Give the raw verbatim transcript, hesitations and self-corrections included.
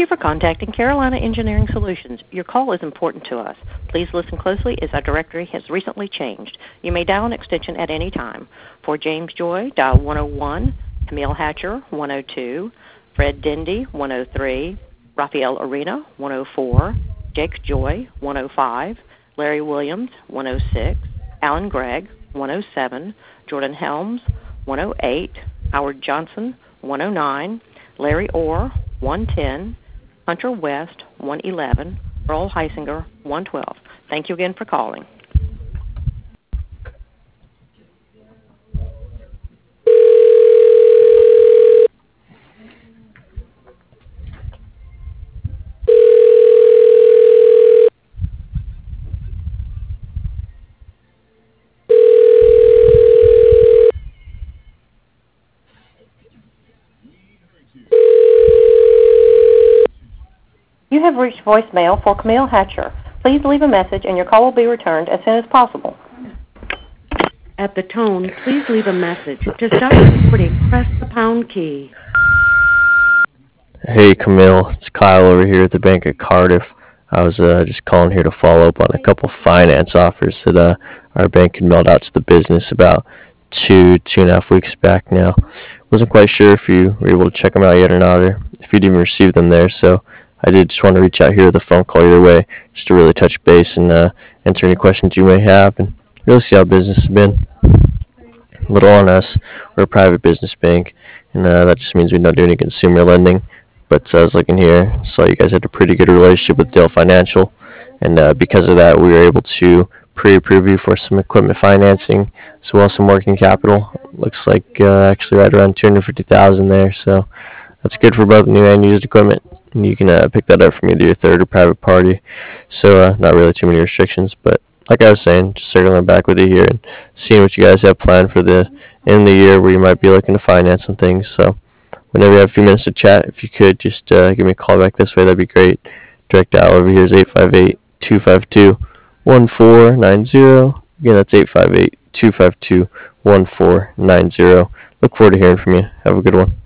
you for contacting Carolina Engineering Solutions. Your call is important to us. Please listen closely as our directory has recently changed. You may dial an extension at any time. For James Joy, dial one oh one, Camille Hatcher, one oh two, Fred Dendy, one oh three, Rafael Arena, one oh four, Jake Joy, one oh five, Larry Williams, one oh six, Alan Gregg, one oh seven, Jordan Helms, one oh eight, Howard Johnson, one oh nine, Larry Orr, one ten, Hunter West, one eleven, Earl Heisinger, one twelve. Thank you again for calling. You have reached voicemail for Camille Hatcher. Please leave a message and your call will be returned as soon as possible. At the tone, please leave a message. To stop recording, press the pound key. Hey Camille, it's Kyle over here at the Bank of Cardiff. I was uh, just calling here to follow up on a couple finance offers that uh, our bank had mailed out to the business about two, two and a half weeks back now. Wasn't quite sure if you were able to check them out yet or not, or if you'd even received them there, so I did just want to reach out here with a phone call either way, just to really touch base and uh, answer any questions you may have and really see how business has been. A little on us, we're a private business bank, and uh, that just means we don't do any consumer lending. But uh, I was looking here, saw you guys had a pretty good relationship with Dale Financial, and uh, because of that, we were able to pre-approve you for some equipment financing, as well as some working capital. Looks like uh, actually right around two hundred fifty thousand dollars there, so that's good for both new and used equipment. And you can uh, pick that up from either your third or private party, so uh, not really too many restrictions. But like I was saying, just circling back with you here and seeing what you guys have planned for the end of the year where you might be looking to finance some things. So whenever you have a few minutes to chat, if you could just uh, give me a call back this way, that'd be great. Direct dial over here is eight five eight, two five two, one four nine zero. Again, that's eight five eight, two five two, one four nine zero. Look forward to hearing from you. Have a good one.